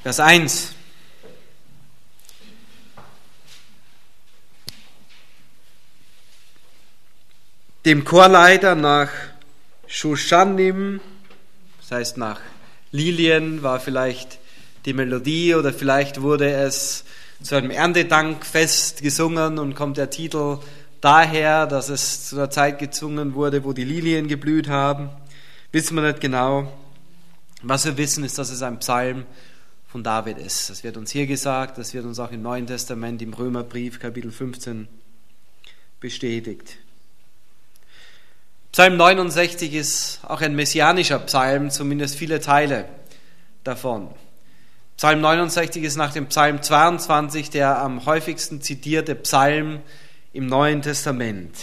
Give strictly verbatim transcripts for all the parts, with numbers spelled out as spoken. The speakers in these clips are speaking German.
Vers eins. Dem Chorleiter nach Shoshanim, das heißt nach Lilien, war vielleicht die Melodie oder vielleicht wurde es zu einem Erntedankfest gesungen und kommt der Titel daher, dass es zu einer Zeit gesungen wurde, wo die Lilien geblüht haben. Wissen wir nicht genau. Was wir wissen, ist, dass es ein Psalm von David ist. Das wird uns hier gesagt, das wird uns auch im Neuen Testament, im Römerbrief, Kapitel fünfzehn, bestätigt. Psalm neunundsechzig ist auch ein messianischer Psalm, zumindest viele Teile davon. Psalm neunundsechzig ist nach dem Psalm zweiundzwanzig der am häufigsten zitierte Psalm im Neuen Testament.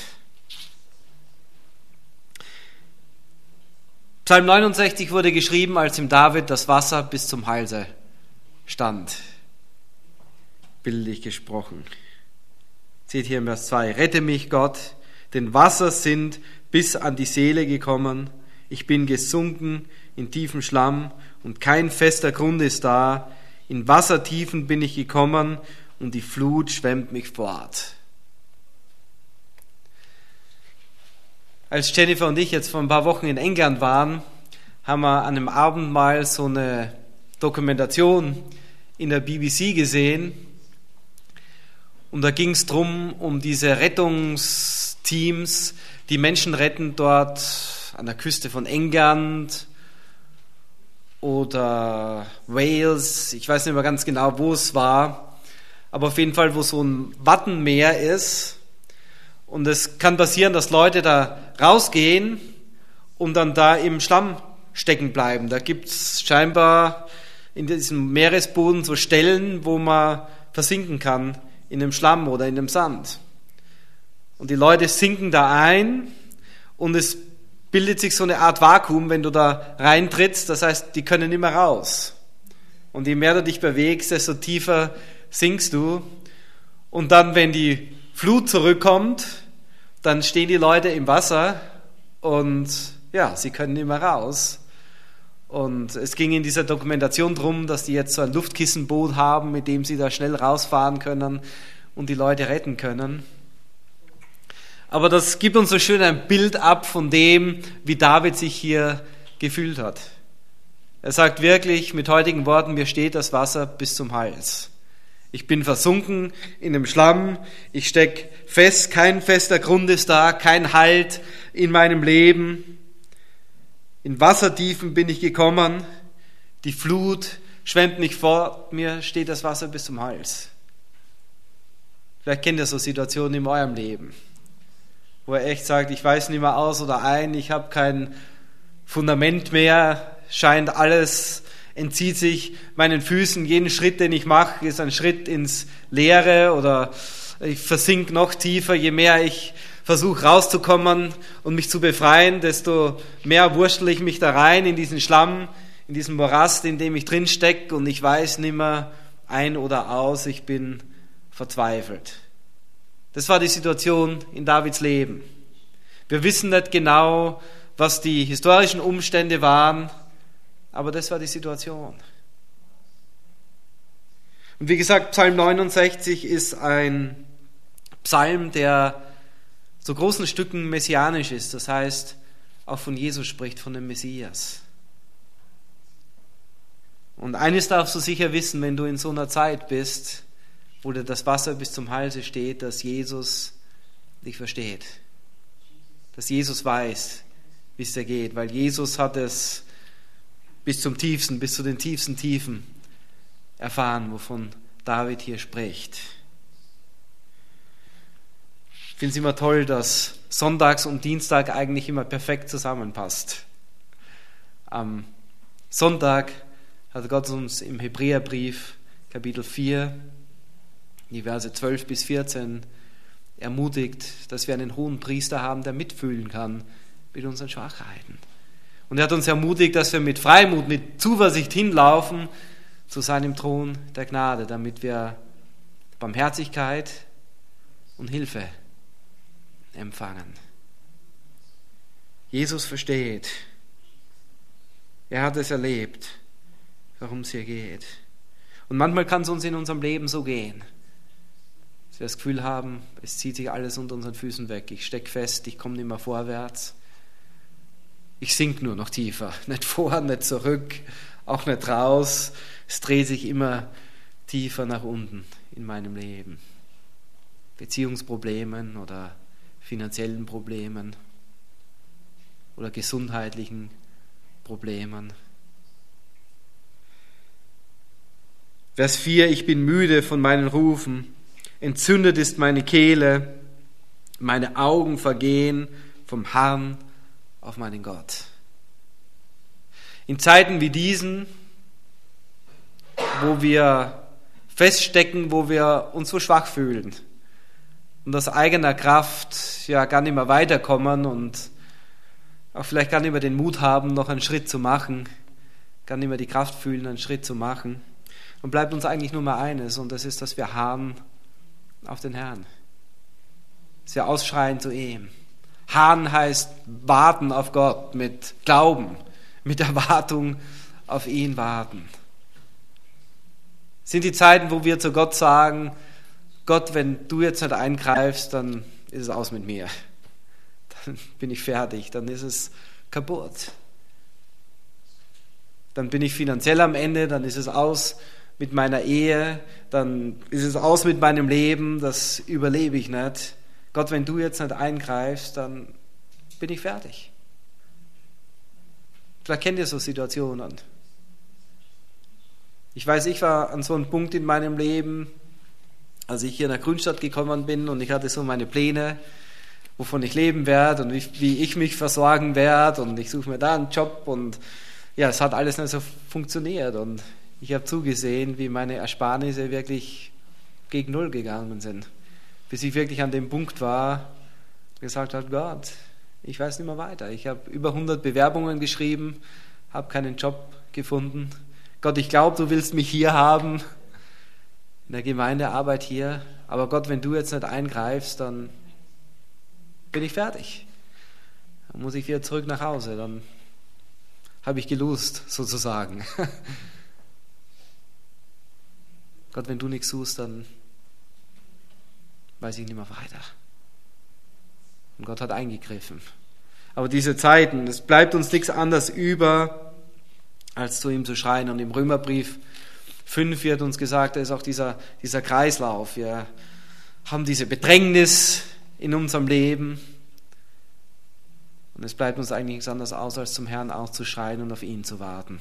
Psalm neunundsechzig wurde geschrieben, als im David das Wasser bis zum Halse stand. Bildlich gesprochen. Seht hier im Vers zwei. Rette mich, Gott, denn Wasser sind bis an die Seele gekommen. Ich bin gesunken in tiefem Schlamm und kein fester Grund ist da. In Wassertiefen bin ich gekommen und die Flut schwemmt mich fort. Als Jennifer und ich jetzt vor ein paar Wochen in England waren, haben wir an einem Abend mal so eine Dokumentation in der B B C gesehen. Und da ging es darum, um diese Rettungsteams, die Menschen retten dort an der Küste von England oder Wales. Ich weiß nicht mehr ganz genau, wo es war. Aber auf jeden Fall, wo so ein Wattenmeer ist. Und es kann passieren, dass Leute da rausgehen und dann da im Schlamm stecken bleiben. Da gibt es scheinbar in diesem Meeresboden so Stellen, wo man versinken kann in dem Schlamm oder in dem Sand. Und die Leute sinken da ein und es bildet sich so eine Art Vakuum, wenn du da reintrittst. Das heißt, die können nicht mehr raus. Und je mehr du dich bewegst, desto tiefer sinkst du. Und dann, wenn die Flut zurückkommt, dann stehen die Leute im Wasser und ja, sie können nicht mehr raus. Und es ging in dieser Dokumentation darum, dass die jetzt so ein Luftkissenboot haben, mit dem sie da schnell rausfahren können und die Leute retten können. Aber das gibt uns so schön ein Bild ab von dem, wie David sich hier gefühlt hat. Er sagt wirklich mit heutigen Worten, mir steht das Wasser bis zum Hals. Ich bin versunken in dem Schlamm, ich stecke fest, kein fester Grund ist da, kein Halt in meinem Leben. In Wassertiefen bin ich gekommen, die Flut schwemmt mich fort, mir steht das Wasser bis zum Hals. Vielleicht kennt ihr so Situationen in eurem Leben, wo er echt sagt, ich weiß nicht mehr aus oder ein, ich habe kein Fundament mehr, scheint alles, entzieht sich meinen Füßen, jeden Schritt, den ich mache, ist ein Schritt ins Leere oder ich versink noch tiefer, je mehr ich versuche rauszukommen und mich zu befreien, desto mehr wurschtel ich mich da rein in diesen Schlamm, in diesen Morast, in dem ich drin stecke und ich weiß nicht mehr ein oder aus, ich bin verzweifelt. Das war die Situation in Davids Leben. Wir wissen nicht genau, was die historischen Umstände waren, aber das war die Situation. Und wie gesagt, Psalm neunundsechzig ist ein Psalm, der zu großen Stücken messianisch ist, das heißt, auch von Jesus spricht, von dem Messias. Und eines darfst du sicher wissen, wenn du in so einer Zeit bist, wo dir das Wasser bis zum Halse steht, dass Jesus dich versteht. Dass Jesus weiß, wie es dir geht, weil Jesus hat es bis zum tiefsten, bis zu den tiefsten Tiefen erfahren, wovon David hier spricht. Ich finde es immer toll, dass Sonntags und Dienstag eigentlich immer perfekt zusammenpasst. Am Sonntag hat Gott uns im Hebräerbrief Kapitel vier, die Verse zwölf bis vierzehn, ermutigt, dass wir einen hohen Priester haben, der mitfühlen kann mit unseren Schwachheiten. Und er hat uns ermutigt, dass wir mit Freimut, mit Zuversicht hinlaufen zu seinem Thron der Gnade, damit wir Barmherzigkeit und Hilfe empfangen. Jesus versteht. Er hat es erlebt, worum es hier geht. Und manchmal kann es uns in unserem Leben so gehen, dass wir das Gefühl haben, es zieht sich alles unter unseren Füßen weg. Ich stecke fest, ich komme nicht mehr vorwärts. Ich sink nur noch tiefer. Nicht vor, nicht zurück, auch nicht raus. Es dreht sich immer tiefer nach unten in meinem Leben. Beziehungsproblemen oder finanziellen Problemen oder gesundheitlichen Problemen. Vers vier, ich bin müde von meinen Rufen, entzündet ist meine Kehle, meine Augen vergehen vom Harren auf meinen Gott. In Zeiten wie diesen, wo wir feststecken, wo wir uns so schwach fühlen und aus eigener Kraft ja gar nicht mehr weiterkommen und auch vielleicht gar nicht mehr den Mut haben, noch einen Schritt zu machen, gar nicht mehr die Kraft fühlen, einen Schritt zu machen, und bleibt uns eigentlich nur mal eines, und das ist, dass wir harren auf den Herrn. Dass wir ausschreien zu ihm. Harren heißt warten auf Gott mit Glauben, mit Erwartung auf ihn warten. Es sind die Zeiten, wo wir zu Gott sagen, Gott, wenn du jetzt nicht eingreifst, dann ist es aus mit mir. Dann bin ich fertig, dann ist es kaputt. Dann bin ich finanziell am Ende, dann ist es aus mit meiner Ehe, dann ist es aus mit meinem Leben, das überlebe ich nicht. Gott, wenn du jetzt nicht eingreifst, dann bin ich fertig. Vielleicht kennt ihr so Situationen. Ich weiß, ich war an so einem Punkt in meinem Leben, als ich hier nach Grünstadt gekommen bin und ich hatte so meine Pläne, wovon ich leben werde und wie, wie ich mich versorgen werde, und ich suche mir da einen Job, und ja, es hat alles nicht so funktioniert, und ich habe zugesehen, wie meine Ersparnisse wirklich gegen Null gegangen sind, bis ich wirklich an dem Punkt war, gesagt habe, Gott, ich weiß nicht mehr weiter. Ich habe über hundert Bewerbungen geschrieben, habe keinen Job gefunden. Gott, ich glaube, du willst mich hier haben, in der Gemeindearbeit hier, aber Gott, wenn du jetzt nicht eingreifst, dann bin ich fertig. Dann muss ich wieder zurück nach Hause, dann habe ich gelust, sozusagen. Gott, wenn du nichts tust, dann weiß ich nicht mehr weiter. Und Gott hat eingegriffen. Aber diese Zeiten, es bleibt uns nichts anderes über, als zu ihm zu schreien. Und im Römerbrief fünf wird uns gesagt, da ist auch dieser, dieser Kreislauf. Wir haben diese Bedrängnis in unserem Leben. Und es bleibt uns eigentlich nichts anderes aus, als zum Herrn auch zu schreien und auf ihn zu warten.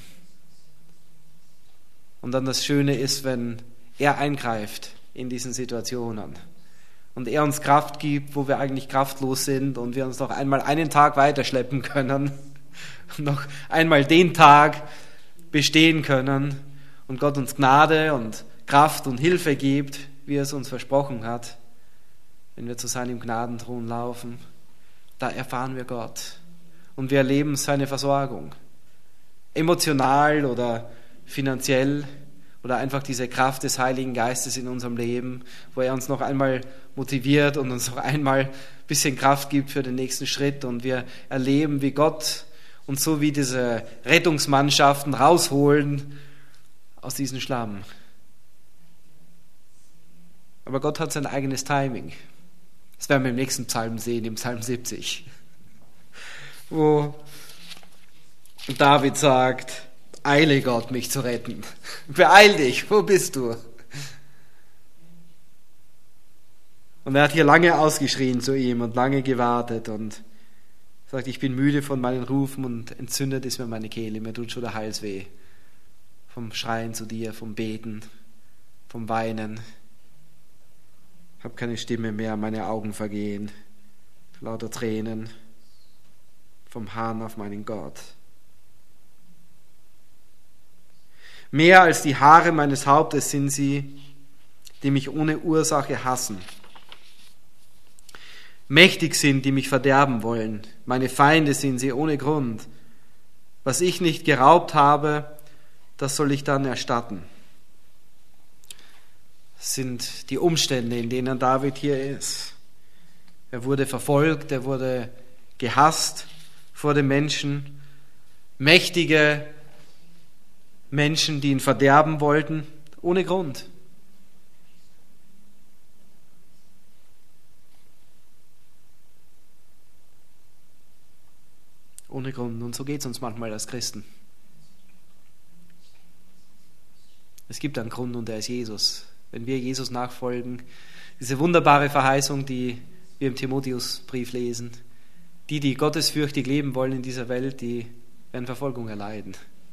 Und dann das Schöne ist, wenn er eingreift in diesen Situationen und er uns Kraft gibt, wo wir eigentlich kraftlos sind, und wir uns noch einmal einen Tag weiterschleppen können und noch einmal den Tag bestehen können und Gott uns Gnade und Kraft und Hilfe gibt, wie er es uns versprochen hat, wenn wir zu seinem Gnadenthron laufen. Da erfahren wir Gott und wir erleben seine Versorgung, emotional oder finanziell, oder einfach diese Kraft des Heiligen Geistes in unserem Leben, wo er uns noch einmal motiviert und uns noch einmal ein bisschen Kraft gibt für den nächsten Schritt, und wir erleben, wie Gott uns so wie diese Rettungsmannschaften rausholen aus diesem Schlamm. Aber Gott hat sein eigenes Timing. Das werden wir im nächsten Psalm sehen, im Psalm siebzig, wo David sagt, eile Gott, mich zu retten. Beeil dich, wo bist du? Und er hat hier lange ausgeschrien zu ihm und lange gewartet und sagt, ich bin müde von meinen Rufen und entzündet ist mir meine Kehle, mir tut schon der Hals weh. Vom Schreien zu dir, vom Beten, vom Weinen. Ich habe keine Stimme mehr, meine Augen vergehen, lauter Tränen, vom Harren auf meinen Gott. Mehr als die Haare meines Hauptes sind sie, die mich ohne Ursache hassen. Mächtig sind, die mich verderben wollen. Meine Feinde sind sie ohne Grund. Was ich nicht geraubt habe, das soll ich dann erstatten. Das sind die Umstände, in denen David hier ist. Er wurde verfolgt, er wurde gehasst vor den Menschen. Mächtige Menschen, die ihn verderben wollten, Ohne Grund. Ohne Grund. Und so geht es uns manchmal als Christen. Es gibt einen Grund und der ist Jesus. Wenn wir Jesus nachfolgen, diese wunderbare Verheißung, die wir im Timotheusbrief lesen, die, die gottesfürchtig leben wollen in dieser Welt, die werden Verfolgung erleiden.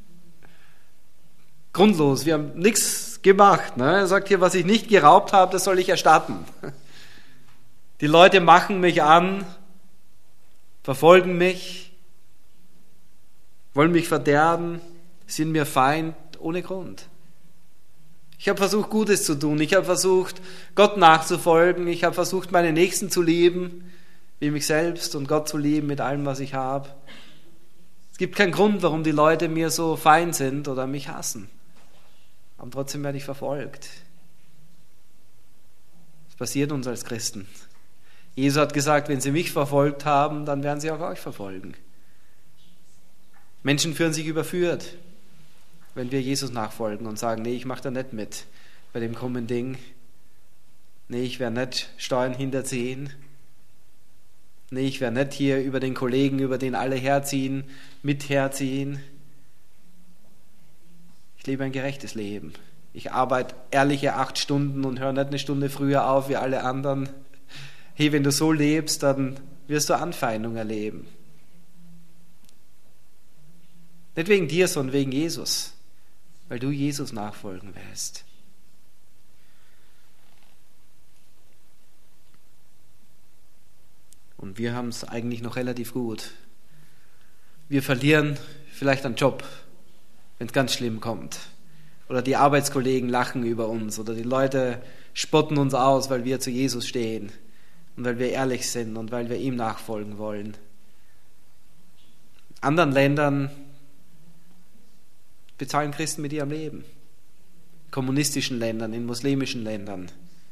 Grundlos, wir haben nichts gemacht. Ne? Er sagt hier, was ich nicht geraubt habe, das soll ich erstatten. Die Leute machen mich an, verfolgen mich, wollen mich verderben, sind mir Feind ohne Grund. Ich habe versucht, Gutes zu tun. Ich habe versucht, Gott nachzufolgen. Ich habe versucht, meine Nächsten zu lieben, wie mich selbst, und Gott zu lieben mit allem, was ich habe. Es gibt keinen Grund, warum die Leute mir so feind sind oder mich hassen. Aber trotzdem werde ich verfolgt. Das passiert uns als Christen. Jesus hat gesagt, wenn sie mich verfolgt haben, dann werden sie auch euch verfolgen. Menschen fühlen sich überführt, wenn wir Jesus nachfolgen und sagen, nee, ich mache da nicht mit bei dem krummen Ding. Nee, ich werde nicht Steuern hinterziehen. Nee, ich werde nicht hier über den Kollegen, über den alle herziehen, mit herziehen. Ich lebe ein gerechtes Leben. Ich arbeite ehrliche acht Stunden und höre nicht eine Stunde früher auf wie alle anderen. Hey, wenn du so lebst, dann wirst du Anfeindung erleben. Nicht wegen dir, sondern wegen Jesus. Weil du Jesus nachfolgen willst. Und wir haben es eigentlich noch relativ gut. Wir verlieren vielleicht einen Job, wenn es ganz schlimm kommt. Oder die Arbeitskollegen lachen über uns. Oder die Leute spotten uns aus, weil wir zu Jesus stehen. Und weil wir ehrlich sind und weil wir ihm nachfolgen wollen. In anderen Ländern bezahlen Christen mit ihrem Leben. In kommunistischen Ländern, in muslimischen Ländern.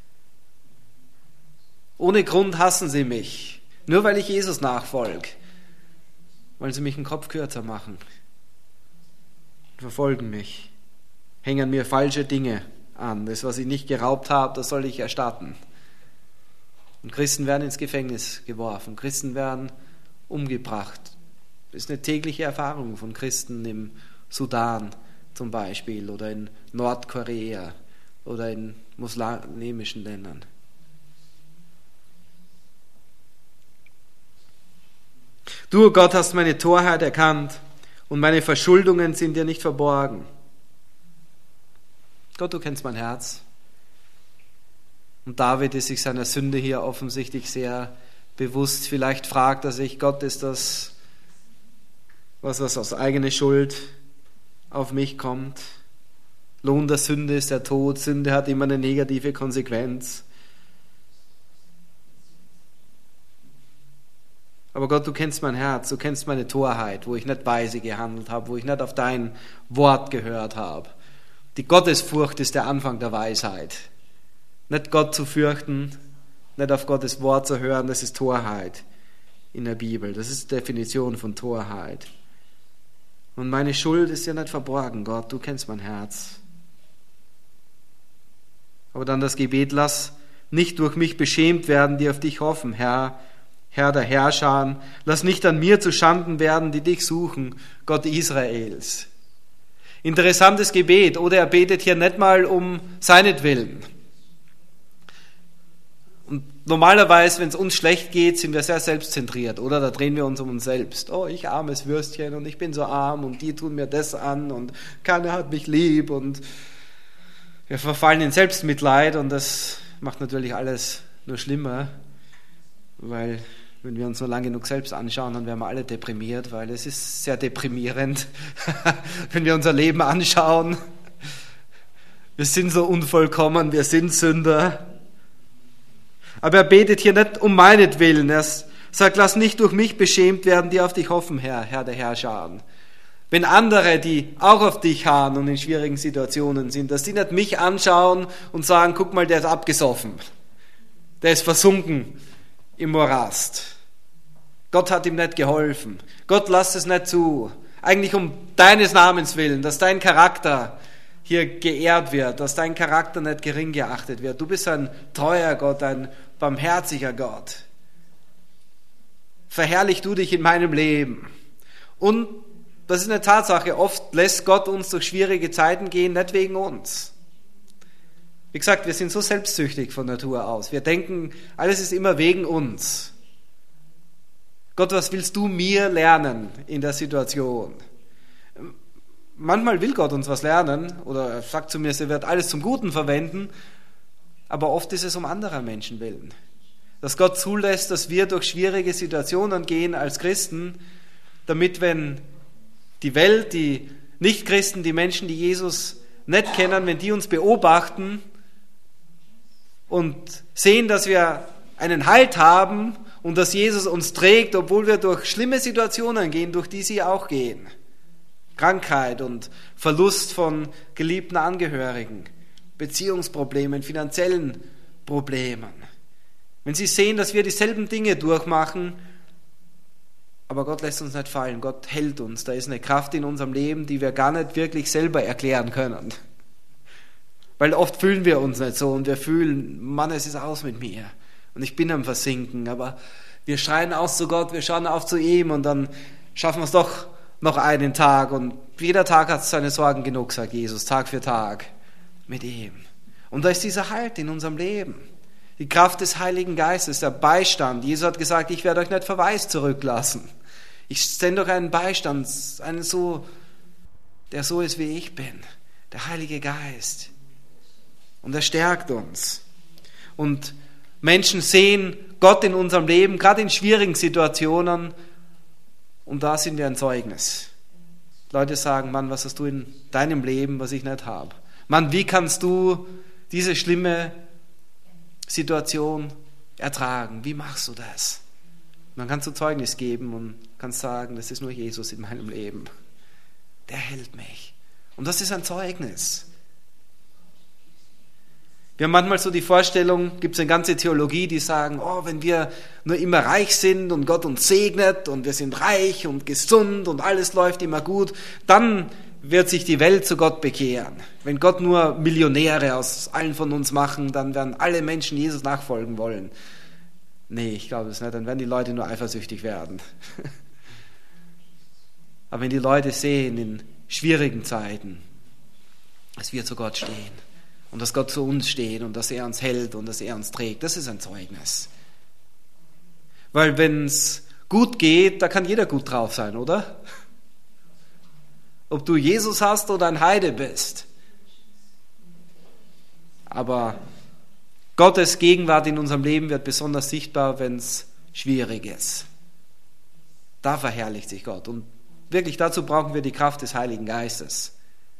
Ohne Grund hassen sie mich. Nur weil ich Jesus nachfolge. Wollen sie mich den Kopf kürzer machen. Verfolgen mich. Hängen mir falsche Dinge an. Das, was ich nicht geraubt habe, das soll ich erstatten. Und Christen werden ins Gefängnis geworfen. Christen werden umgebracht. Das ist eine tägliche Erfahrung von Christen im Sudan zum Beispiel oder in Nordkorea oder in muslimischen Ländern. Du, Gott, hast meine Torheit erkannt und meine Verschuldungen sind dir nicht verborgen. Gott, du kennst mein Herz. Und David ist sich seiner Sünde hier offensichtlich sehr bewusst. Vielleicht fragt er sich, Gott, ist das was, was aus eigener Schuld auf mich kommt? Lohn der Sünde ist der Tod. Sünde hat immer eine negative Konsequenz. Aber Gott, du kennst mein Herz, du kennst meine Torheit, wo ich nicht weise gehandelt habe, wo ich nicht auf dein Wort gehört habe. Die Gottesfurcht ist der Anfang der Weisheit. Nicht Gott zu fürchten, nicht auf Gottes Wort zu hören, das ist Torheit in der Bibel. Das ist die Definition von Torheit. Und meine Schuld ist ja nicht verborgen, Gott, du kennst mein Herz. Aber dann das Gebet, lass nicht durch mich beschämt werden, die auf dich hoffen, Herr, Herr der Herrscher, lass nicht an mir zu Schanden werden, die dich suchen, Gott Israels. Interessantes Gebet, oder er betet hier nicht mal um seinetwillen. Und normalerweise, wenn es uns schlecht geht, sind wir sehr selbstzentriert, oder? Da drehen wir uns um uns selbst. Oh, ich armes Würstchen und ich bin so arm und die tun mir das an und keiner hat mich lieb und wir verfallen in Selbstmitleid und das macht natürlich alles nur schlimmer, weil wenn wir uns nur lang genug selbst anschauen, dann werden wir alle deprimiert, weil es ist sehr deprimierend, wenn wir unser Leben anschauen. Wir sind so unvollkommen, wir sind Sünder. Aber er betet hier nicht um meinetwillen. Er sagt, lass nicht durch mich beschämt werden, die auf dich hoffen, Herr, Herr der Herrscher. Wenn andere, die auch auf dich harren und in schwierigen Situationen sind, dass die nicht mich anschauen und sagen, guck mal, der ist abgesoffen. Der ist versunken im Morast. Gott hat ihm nicht geholfen. Gott lässt es nicht zu. Eigentlich um deines Namens willen, dass dein Charakter hier geehrt wird, dass dein Charakter nicht gering geachtet wird. Du bist ein treuer Gott, ein barmherziger Gott. Verherrlich du dich in meinem Leben. Und das ist eine Tatsache, oft lässt Gott uns durch schwierige Zeiten gehen, nicht wegen uns. Wie gesagt, wir sind so selbstsüchtig von Natur aus. Wir denken, alles ist immer wegen uns. Gott, was willst du mir lernen in der Situation? Manchmal will Gott uns was lernen oder er sagt zu mir, er wird alles zum Guten verwenden, aber oft ist es um anderer Menschen willen. Dass Gott zulässt, dass wir durch schwierige Situationen gehen als Christen, damit, wenn die Welt, die Nichtchristen, die Menschen, die Jesus nicht kennen, wenn die uns beobachten und sehen, dass wir einen Halt haben und dass Jesus uns trägt, obwohl wir durch schlimme Situationen gehen, durch die sie auch gehen. Krankheit und Verlust von geliebten Angehörigen, Beziehungsproblemen, finanziellen Problemen. Wenn sie sehen, dass wir dieselben Dinge durchmachen, aber Gott lässt uns nicht fallen, Gott hält uns. Da ist eine Kraft in unserem Leben, die wir gar nicht wirklich selber erklären können. Weil oft fühlen wir uns nicht so und wir fühlen, Mann, es ist aus mit mir und ich bin am Versinken, aber wir schreien aus zu Gott, wir schauen auf zu ihm und dann schaffen wir es doch noch einen Tag und jeder Tag hat seine Sorgen genug, sagt Jesus, Tag für Tag mit ihm. Und da ist dieser Halt in unserem Leben. Die Kraft des Heiligen Geistes, der Beistand. Jesus hat gesagt, ich werde euch nicht verwaist zurücklassen. Ich sende euch einen Beistand, einen so, der so ist, wie ich bin. Der Heilige Geist. Und er stärkt uns. Und Menschen sehen Gott in unserem Leben, gerade in schwierigen Situationen. Und da sind wir ein Zeugnis. Leute sagen, Mann, was hast du in deinem Leben, was ich nicht habe? Mann, wie kannst du diese schlimme Situation ertragen? Wie machst du das? Man kann so Zeugnis geben und kann sagen, das ist nur Jesus in meinem Leben. Der hält mich. Und das ist ein Zeugnis. Wir haben manchmal so die Vorstellung, gibt es eine ganze Theologie, die sagen, oh, wenn wir nur immer reich sind und Gott uns segnet und wir sind reich und gesund und alles läuft immer gut, dann wird sich die Welt zu Gott bekehren. Wenn Gott nur Millionäre aus allen von uns machen, dann werden alle Menschen Jesus nachfolgen wollen. Nee, ich glaube es nicht, dann werden die Leute nur eifersüchtig werden. Aber wenn die Leute sehen in schwierigen Zeiten, dass wir zu Gott stehen und dass Gott zu uns steht und dass er uns hält und dass er uns trägt, das ist ein Zeugnis. Weil wenn es gut geht, da kann jeder gut drauf sein, oder? Ob du Jesus hast oder ein Heide bist. Aber Gottes Gegenwart in unserem Leben wird besonders sichtbar, wenn es schwierig ist. Da verherrlicht sich Gott. Und wirklich dazu brauchen wir die Kraft des Heiligen Geistes.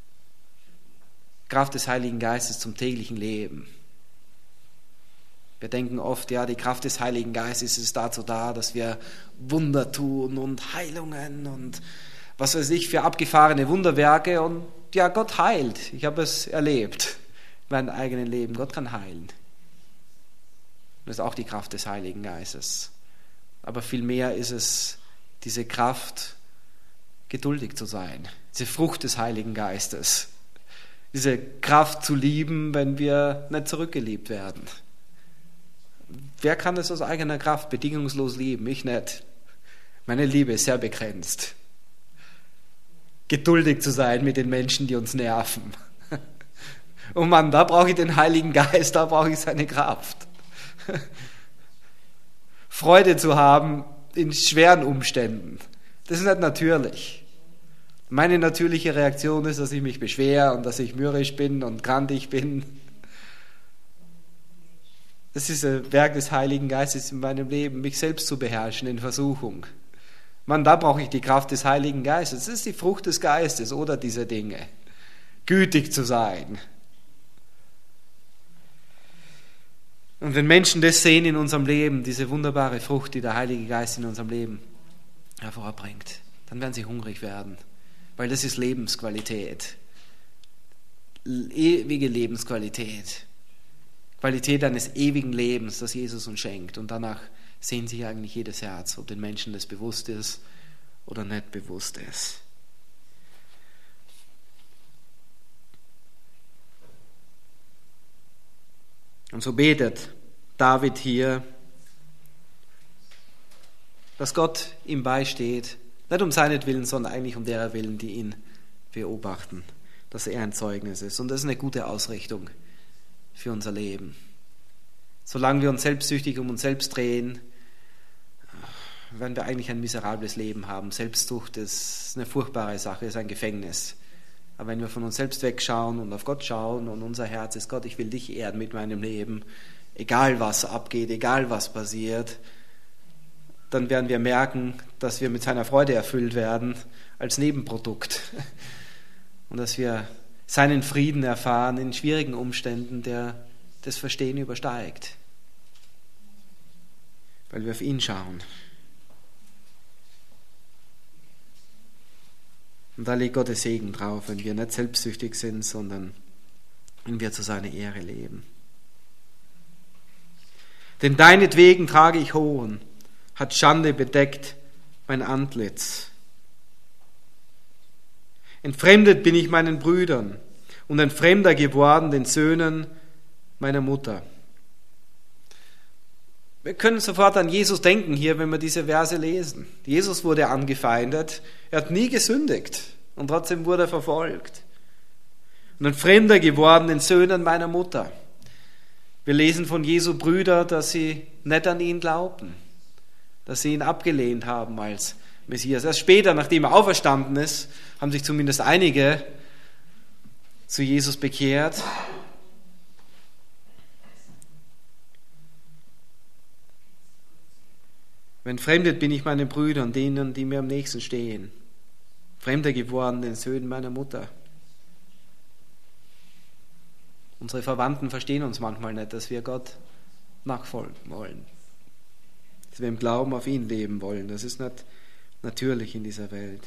Kraft des Heiligen Geistes zum täglichen Leben. Wir denken oft, ja, die Kraft des Heiligen Geistes ist dazu da, dass wir Wunder tun und Heilungen und was weiß ich für abgefahrene Wunderwerke. Und ja, Gott heilt. Ich habe es erlebt in meinem eigenen Leben. Gott kann heilen. Das ist auch die Kraft des Heiligen Geistes. Aber vielmehr ist es diese Kraft, geduldig zu sein. Diese Frucht des Heiligen Geistes. Diese Kraft zu lieben, wenn wir nicht zurückgeliebt werden. Wer kann das aus eigener Kraft bedingungslos lieben? Ich nicht. Meine Liebe ist sehr begrenzt. Geduldig zu sein mit den Menschen, die uns nerven. Oh Mann, da brauche ich den Heiligen Geist, da brauche ich seine Kraft. Freude zu haben in schweren Umständen, das ist nicht natürlich. Meine natürliche Reaktion ist, dass ich mich beschwere und dass ich mürrisch bin und grantig bin. Das ist ein Werk des Heiligen Geistes in meinem Leben, mich selbst zu beherrschen in Versuchung. Mann, da brauche ich die Kraft des Heiligen Geistes. Das ist die Frucht des Geistes oder diese Dinge. Gütig zu sein. Und wenn Menschen das sehen in unserem Leben, diese wunderbare Frucht, die der Heilige Geist in unserem Leben hervorbringt, dann werden sie hungrig werden. Weil das ist Lebensqualität. Ewige Lebensqualität. Qualität eines ewigen Lebens, das Jesus uns schenkt. Und danach sehen sich eigentlich jedes Herz, ob den Menschen das bewusst ist oder nicht bewusst ist. Und so betet David hier, dass Gott ihm beisteht, nicht um seinetwillen, sondern eigentlich um derer Willen, die ihn beobachten, dass er ein Zeugnis ist. Und das ist eine gute Ausrichtung für unser Leben. Solange wir uns selbstsüchtig um uns selbst drehen, werden wir eigentlich ein miserables Leben haben. Selbstsucht ist eine furchtbare Sache, ist ein Gefängnis. Aber wenn wir von uns selbst wegschauen und auf Gott schauen und unser Herz ist, Gott, ich will dich ehren mit meinem Leben, egal was abgeht, egal was passiert, dann werden wir merken, dass wir mit seiner Freude erfüllt werden als Nebenprodukt. Und dass wir seinen Frieden erfahren in schwierigen Umständen, der das Verstehen übersteigt. Weil wir auf ihn schauen. Und da liegt Gottes Segen drauf, wenn wir nicht selbstsüchtig sind, sondern wenn wir zu seiner Ehre leben. Denn deinetwegen trage ich Hohn, hat Schande bedeckt mein Antlitz. Entfremdet bin ich meinen Brüdern und ein Fremder geworden den Söhnen meiner Mutter. Wir können sofort an Jesus denken hier, wenn wir diese Verse lesen. Jesus wurde angefeindet, er hat nie gesündigt und trotzdem wurde er verfolgt. Und ein Fremder geworden den Söhnen meiner Mutter. Wir lesen von Jesu Brüdern, dass sie nicht an ihn glaubten, dass sie ihn abgelehnt haben als Messias. Erst später, nachdem er auferstanden ist, haben sich zumindest einige zu Jesus bekehrt. Wenn fremdet bin ich meinen Brüdern, denen, die mir am nächsten stehen. Fremder geworden, den Söhnen meiner Mutter. Unsere Verwandten verstehen uns manchmal nicht, dass wir Gott nachfolgen wollen. Dass wir im Glauben auf ihn leben wollen. Das ist nicht natürlich in dieser Welt.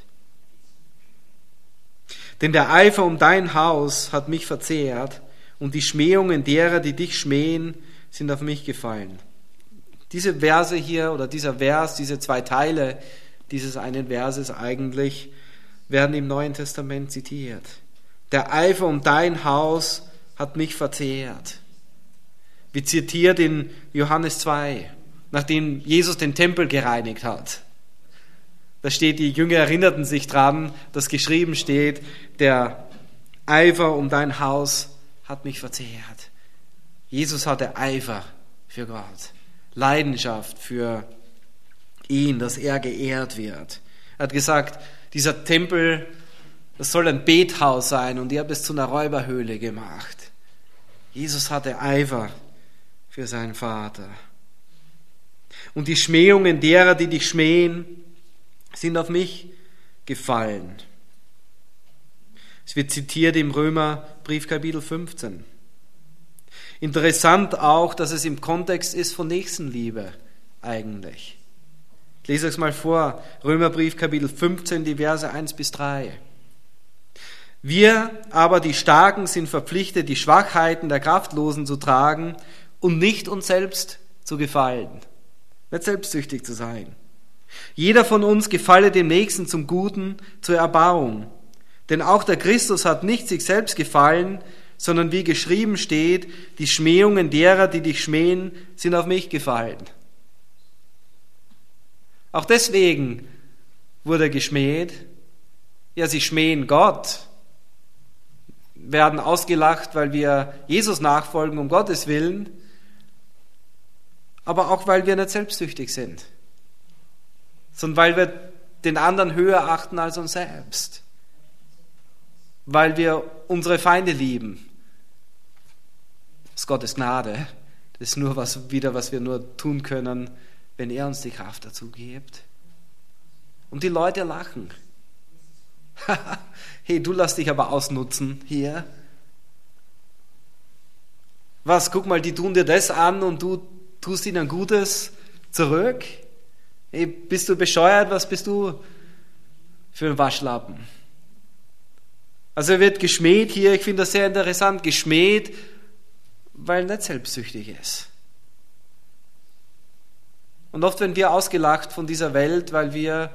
Denn der Eifer um dein Haus hat mich verzehrt und die Schmähungen derer, die dich schmähen, sind auf mich gefallen. Diese Verse hier oder dieser Vers, diese zwei Teile dieses einen Verses eigentlich, werden im Neuen Testament zitiert. Der Eifer um dein Haus hat mich verzehrt. Wie zitiert in Johannes zwei, nachdem Jesus den Tempel gereinigt hat. Da steht, die Jünger erinnerten sich dran, dass geschrieben steht, der Eifer um dein Haus hat mich verzehrt. Jesus hatte Eifer für Gott. Leidenschaft für ihn, dass er geehrt wird. Er hat gesagt, dieser Tempel, das soll ein Bethaus sein und ihr habt es zu einer Räuberhöhle gemacht. Jesus hatte Eifer für seinen Vater. Und die Schmähungen derer, die dich schmähen, sind auf mich gefallen. Es wird zitiert im Römerbrief Kapitel fünfzehn. Interessant auch, dass es im Kontext ist von Nächstenliebe eigentlich. Ich lese es mal vor, Römerbrief Kapitel fünfzehn, die Verse eins bis drei. Wir aber, die Starken, sind verpflichtet, die Schwachheiten der Kraftlosen zu tragen und nicht uns selbst zu gefallen. Nicht selbstsüchtig zu sein. Jeder von uns gefalle dem Nächsten zum Guten, zur Erbauung. Denn auch der Christus hat nicht sich selbst gefallen, sondern wie geschrieben steht, die Schmähungen derer, die dich schmähen, sind auf mich gefallen. Auch deswegen wurde er geschmäht. Ja, sie schmähen Gott, werden ausgelacht, weil wir Jesus nachfolgen, um Gottes Willen, aber auch, weil wir nicht selbstsüchtig sind, sondern weil wir den anderen höher achten als uns selbst. Weil wir unsere Feinde lieben. Das ist Gottes Gnade. Das ist nur was wieder, was wir nur tun können, wenn er uns die Kraft dazu gibt. Und die Leute lachen. Hey, du lass dich aber ausnutzen hier. Was, guck mal, die tun dir das an und du tust ihnen Gutes zurück? Hey, bist du bescheuert? Was bist du für ein Waschlappen? Also er wird geschmäht hier, ich finde das sehr interessant, geschmäht, weil er nicht selbstsüchtig ist. Und oft werden wir ausgelacht von dieser Welt, weil wir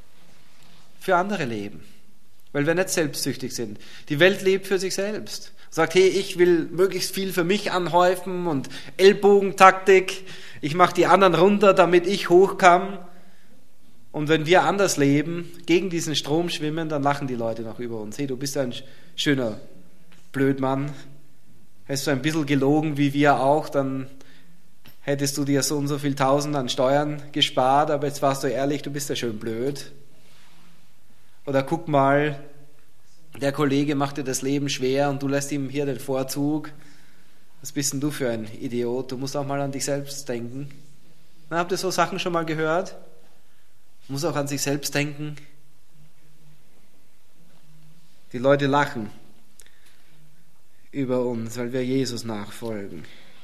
für andere leben, weil wir nicht selbstsüchtig sind. Die Welt lebt für sich selbst. sagt, hey, ich will möglichst viel für mich anhäufen und Ellbogentaktik, ich mache die anderen runter, damit ich hochkomme. Und wenn wir anders leben, gegen diesen Strom schwimmen, dann lachen die Leute noch über uns. Hey, du bist ein schöner Blödmann. Hast du ein bisschen gelogen wie wir auch, dann hättest du dir so und so viel Tausend an Steuern gespart, aber jetzt warst du ehrlich, du bist ja schön blöd. Oder guck mal, der Kollege macht dir das Leben schwer und du lässt ihm hier den Vorzug. Was bist denn du für ein Idiot? Du musst auch mal an dich selbst denken. Na, habt ihr so Sachen schon mal gehört? Muss auch an sich selbst denken. Die Leute lachen über uns, weil wir Jesus nachfolgen.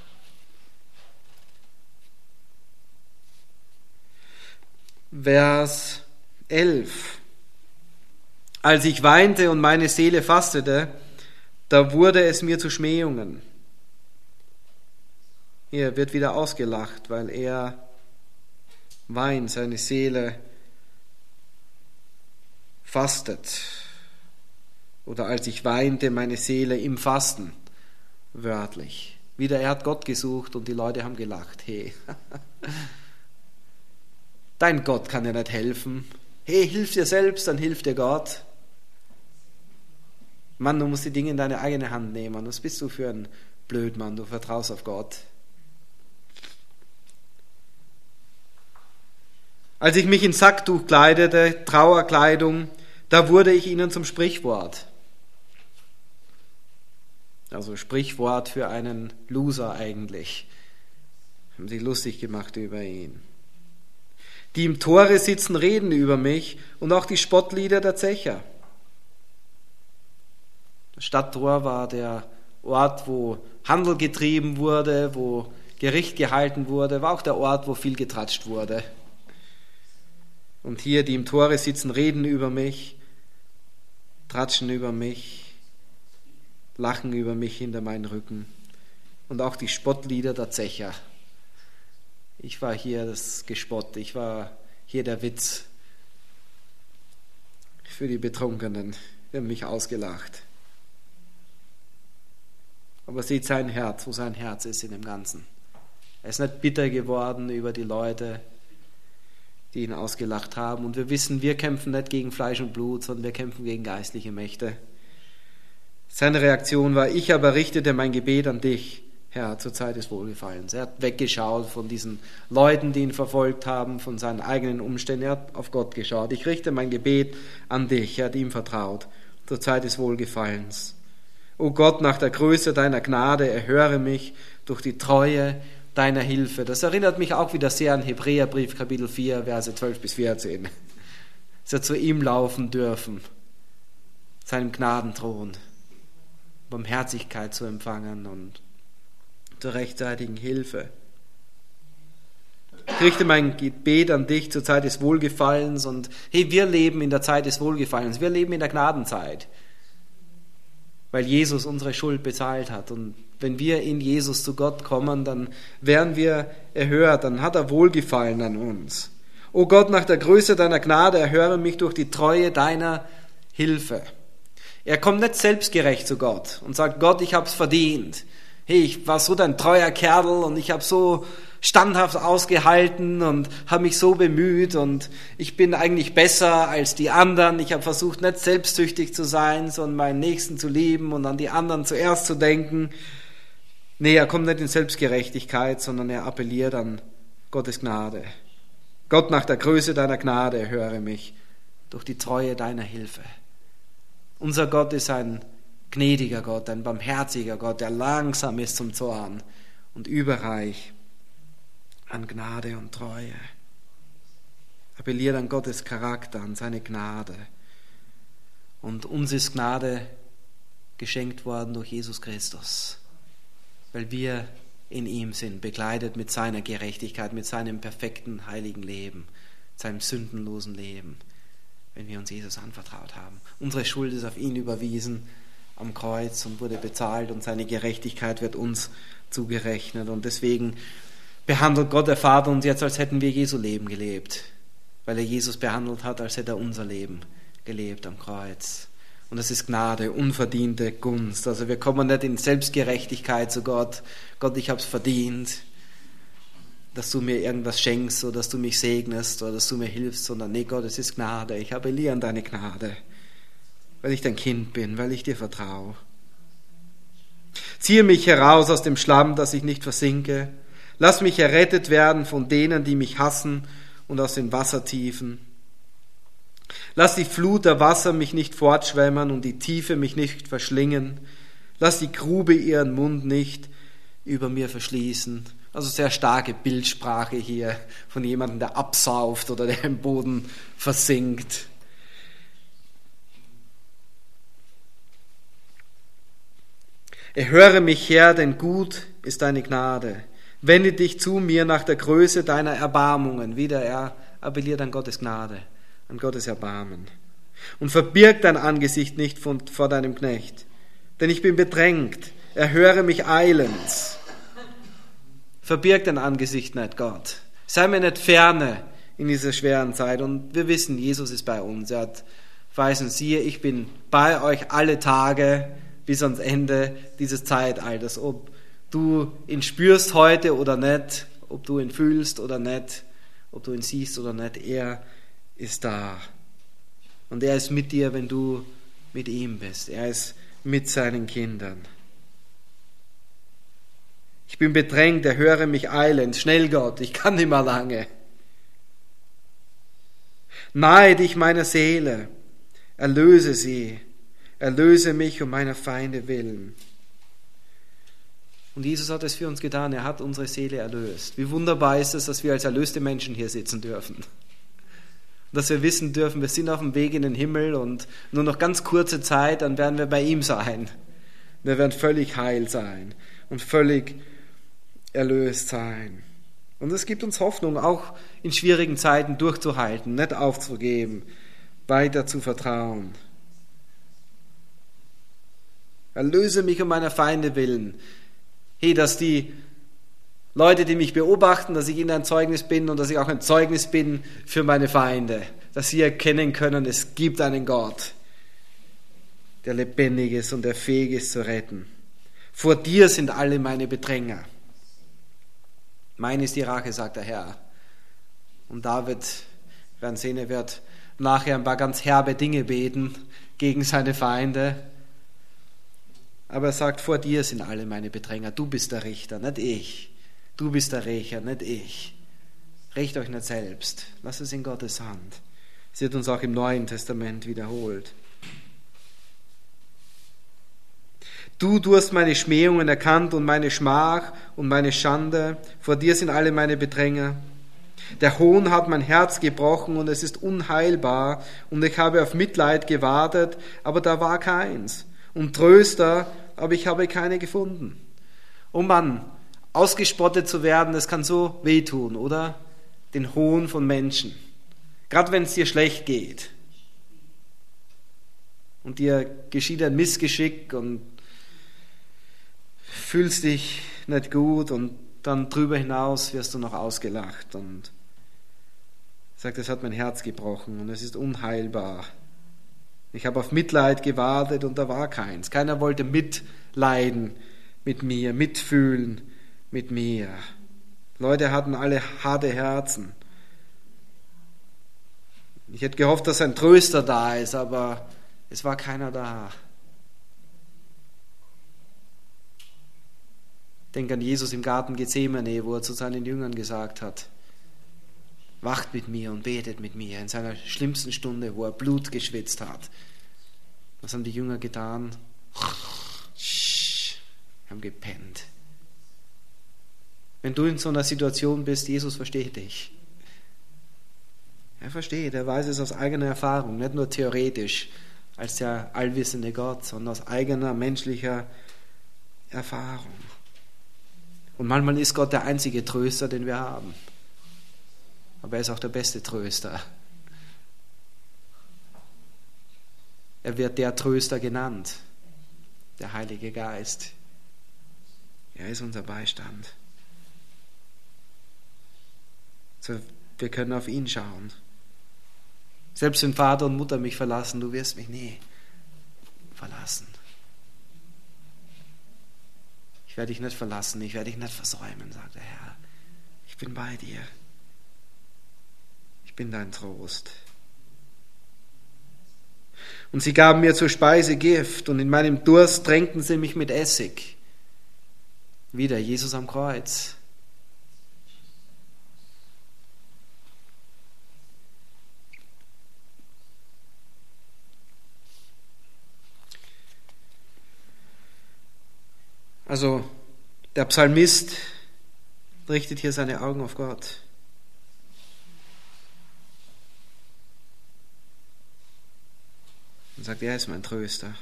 Vers elf. Als ich weinte und meine Seele fastete, da wurde es mir zu Schmähungen. Hier wird wieder ausgelacht, weil er weint, seine Seele fastet. Oder als ich weinte, meine Seele im Fasten, wörtlich. Wieder, er hat Gott gesucht und die Leute haben gelacht. Hey, dein Gott kann dir nicht helfen. Hey, hilf dir selbst, dann hilft dir Gott. Mann, du musst die Dinge in deine eigene Hand nehmen. Was bist du für ein Blödmann? Du vertraust auf Gott. Als ich mich in Sacktuch kleidete, Trauerkleidung, da wurde ich ihnen zum Sprichwort. Also Sprichwort für einen Loser eigentlich. Haben sich lustig gemacht über ihn. Die im Tore sitzen, reden über mich und auch die Spottlieder der Zecher. Das Stadttor war der Ort, wo Handel getrieben wurde, wo Gericht gehalten wurde, war auch der Ort, wo viel getratscht wurde. Und hier, die im Tore sitzen, reden über mich, tratschen über mich, lachen über mich hinter meinen Rücken. Und auch die Spottlieder der Zecher. Ich war hier das Gespott, ich war hier der Witz für die Betrunkenen. Die haben mich ausgelacht. Aber seht sein Herz, wo sein Herz ist in dem Ganzen. Er ist nicht bitter geworden über die Leute, die ihn ausgelacht haben. Und wir wissen, wir kämpfen nicht gegen Fleisch und Blut, sondern wir kämpfen gegen geistliche Mächte. Seine Reaktion war, ich aber richtete mein Gebet an dich, Herr, zur Zeit des Wohlgefallens. Er hat weggeschaut von diesen Leuten, die ihn verfolgt haben, von seinen eigenen Umständen. Er hat auf Gott geschaut. Ich richte mein Gebet an dich. Er hat ihm vertraut, zur Zeit des Wohlgefallens. O Gott, nach der Größe deiner Gnade, erhöre mich durch die Treue deiner Hilfe. Das erinnert mich auch wieder sehr an Hebräerbrief, Kapitel vier, Verse zwölf bis vierzehn. Dass wir zu ihm laufen dürfen, seinem Gnadenthron, Barmherzigkeit zu empfangen und zur rechtzeitigen Hilfe. Ich richte mein Gebet an dich zur Zeit des Wohlgefallens und hey, wir leben in der Zeit des Wohlgefallens, wir leben in der Gnadenzeit, weil Jesus unsere Schuld bezahlt hat. Und wenn wir in Jesus zu Gott kommen, dann werden wir erhört, dann hat er Wohlgefallen an uns. O Gott, nach der Größe deiner Gnade erhöre mich durch die Treue deiner Hilfe. Er kommt nicht selbstgerecht zu Gott und sagt, Gott, ich hab's verdient. Hey, ich war so dein treuer Kerl und ich habe so standhaft ausgehalten und habe mich so bemüht und ich bin eigentlich besser als die anderen. Ich habe versucht, nicht selbstsüchtig zu sein, sondern meinen Nächsten zu lieben und an die anderen zuerst zu denken. Nee, er kommt nicht in Selbstgerechtigkeit, sondern er appelliert an Gottes Gnade. Gott, nach der Größe deiner Gnade erhöre mich durch die Treue deiner Hilfe. Unser Gott ist ein gnädiger Gott, ein barmherziger Gott, der langsam ist zum Zorn und überreich an Gnade und Treue. Appelliert an Gottes Charakter, an seine Gnade. Und uns ist Gnade geschenkt worden durch Jesus Christus, weil wir in ihm sind, bekleidet mit seiner Gerechtigkeit, mit seinem perfekten, heiligen Leben, seinem sündenlosen Leben, wenn wir uns Jesus anvertraut haben. Unsere Schuld ist auf ihn überwiesen am Kreuz und wurde bezahlt und seine Gerechtigkeit wird uns zugerechnet. Und deswegen behandelt Gott, der Vater, uns jetzt, als hätten wir Jesu Leben gelebt, weil er Jesus behandelt hat, als hätte er unser Leben gelebt am Kreuz. Und das ist Gnade, unverdiente Gunst. Also wir kommen nicht in Selbstgerechtigkeit zu Gott. Gott, ich habe es verdient, dass du mir irgendwas schenkst oder dass du mich segnest oder dass du mir hilfst, sondern nee, Gott, es ist Gnade. Ich appelliere an deine Gnade, weil ich dein Kind bin, weil ich dir vertraue. Ziehe mich heraus aus dem Schlamm, dass ich nicht versinke. Lass mich errettet werden von denen, die mich hassen, und aus den Wassertiefen. Lass die Flut der Wasser mich nicht fortschwemmen und die Tiefe mich nicht verschlingen. Lass die Grube ihren Mund nicht über mir verschließen. Also sehr starke Bildsprache hier von jemandem, der absauft oder der im Boden versinkt. Erhöre mich, Herr, denn gut ist deine Gnade. Wende dich zu mir nach der Größe deiner Erbarmungen. Wieder er appelliert an Gottes Gnade, an Gottes Erbarmen. Und verbirg dein Angesicht nicht von, vor deinem Knecht, denn ich bin bedrängt. Erhöre mich eilends. Verbirg dein Angesicht nicht, Gott. Sei mir nicht ferne in dieser schweren Zeit. Und wir wissen, Jesus ist bei uns. Er hat verheißen, siehe, ich bin bei euch alle Tage bis ans Ende dieses Zeitalters. Ob du ihn spürst heute oder nicht, ob du ihn fühlst oder nicht, ob du ihn siehst oder nicht, er ist da. Und er ist mit dir, wenn du mit ihm bist. Er ist mit seinen Kindern. Ich bin bedrängt, erhöre mich eilends. Schnell, Gott, ich kann nicht mehr lange. Nahe dich meiner Seele, erlöse sie, erlöse mich um meiner Feinde willen. Und Jesus hat es für uns getan, er hat unsere Seele erlöst. Wie wunderbar ist es, dass wir als erlöste Menschen hier sitzen dürfen. Und dass wir wissen dürfen, wir sind auf dem Weg in den Himmel und nur noch ganz kurze Zeit, dann werden wir bei ihm sein. Wir werden völlig heil sein und völlig erlöst sein. Und es gibt uns Hoffnung, auch in schwierigen Zeiten durchzuhalten, nicht aufzugeben, weiter zu vertrauen. Erlöse mich um meiner Feinde willen. Hey, dass die Leute, die mich beobachten, dass ich ihnen ein Zeugnis bin und dass ich auch ein Zeugnis bin für meine Feinde, dass sie erkennen können, es gibt einen Gott, der lebendig ist und der fähig ist zu retten. Vor dir sind alle meine Bedränger. Mein ist die Rache, sagt der Herr. Und David, wir werden sehen, er wird nachher ein paar ganz herbe Dinge beten gegen seine Feinde. Aber er sagt, vor dir sind alle meine Bedränger. Du bist der Richter, nicht ich. Du bist der Rächer, nicht ich. Rächt euch nicht selbst. Lasst es in Gottes Hand. Es wird uns auch im Neuen Testament wiederholt. Du, du hast meine Schmähungen erkannt und meine Schmach und meine Schande. Vor dir sind alle meine Bedränger. Der Hohn hat mein Herz gebrochen und es ist unheilbar. Und ich habe auf Mitleid gewartet, aber da war keins. Und Tröster, aber ich habe keine gefunden. Oh Mann, ausgespottet zu werden, das kann so wehtun, oder? Den Hohn von Menschen. Gerade wenn es dir schlecht geht. Und dir geschieht ein Missgeschick und fühlst dich nicht gut und dann drüber hinaus wirst du noch ausgelacht und sagt, es hat mein Herz gebrochen und es ist unheilbar. Ich habe auf Mitleid gewartet und da war keins. Keiner wollte mitleiden mit mir, mitfühlen mit mir. Leute hatten alle harte Herzen. Ich hätte gehofft, dass ein Tröster da ist, aber es war keiner da. Denk an Jesus im Garten Gethsemane, wo er zu seinen Jüngern gesagt hat, wacht mit mir und betet mit mir in seiner schlimmsten Stunde, wo er Blut geschwitzt hat. Was haben die Jünger getan? Haben gepennt. Wenn du in so einer Situation bist, Jesus versteht dich. Er versteht, er weiß es aus eigener Erfahrung, nicht nur theoretisch als der allwissende Gott, sondern aus eigener menschlicher Erfahrung. Und manchmal ist Gott der einzige Tröster, den wir haben. Aber er ist auch der beste Tröster. Er wird der Tröster genannt, der Heilige Geist. Er ist unser Beistand. So, wir können auf ihn schauen. Selbst wenn Vater und Mutter mich verlassen, du wirst mich nie. verlassen. Ich werde dich nicht verlassen, ich werde dich nicht versäumen, sagt der Herr. Ich bin bei dir. Ich bin dein Trost. Und sie gaben mir zur Speise Gift und in meinem Durst tränkten sie mich mit Essig. Wieder Jesus am Kreuz. Also der Psalmist richtet hier seine Augen auf Gott. Und sagt, er ist mein Tröster.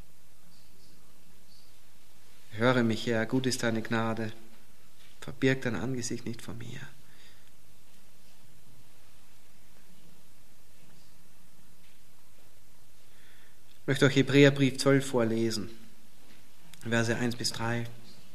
Höre mich, Herr, gut ist deine Gnade. Verbirg dein Angesicht nicht vor mir. Ich möchte euch Hebräerbrief zwölf vorlesen, Verse eins bis drei.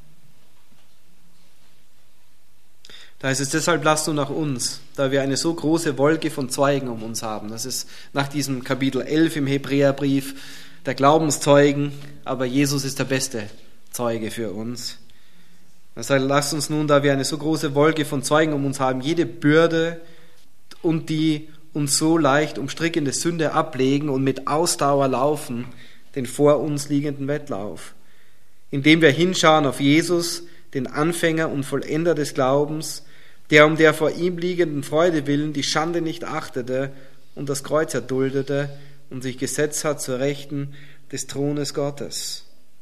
Da heißt es, deshalb lasst nun nach uns, da wir eine so große Wolke von Zeugen um uns haben. Das ist nach diesem Kapitel elf im Hebräerbrief der Glaubenszeugen, aber Jesus ist der beste Zeuge für uns. Das heißt, lasst uns nun, da wir eine so große Wolke von Zeugen um uns haben, jede Bürde und die uns so leicht umstrickende Sünde ablegen und mit Ausdauer laufen, den vor uns liegenden Wettlauf, indem wir hinschauen auf Jesus, den Anfänger und Vollender des Glaubens, der um der vor ihm liegenden Freude willen die Schande nicht achtete und das Kreuz erduldete und sich gesetzt hat zur Rechten des Thrones Gottes.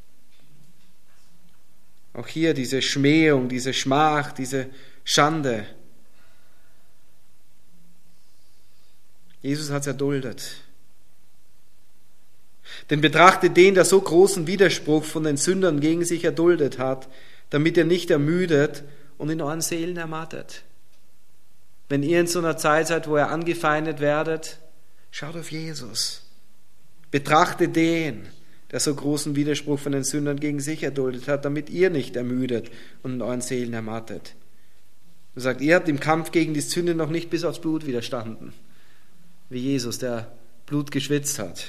Auch hier diese Schmähung, diese Schmach, diese Schande. Jesus hat es erduldet. Denn betrachtet den, der so großen Widerspruch von den Sündern gegen sich erduldet hat, damit ihr nicht ermüdet und in euren Seelen ermattet. Wenn ihr in so einer Zeit seid, wo ihr angefeindet werdet, schaut auf Jesus. Betrachtet den, der so großen Widerspruch von den Sündern gegen sich erduldet hat, damit ihr nicht ermüdet und in euren Seelen ermattet. Er sagt, ihr habt im Kampf gegen die Sünde noch nicht bis aufs Blut widerstanden, wie Jesus, der Blut geschwitzt hat,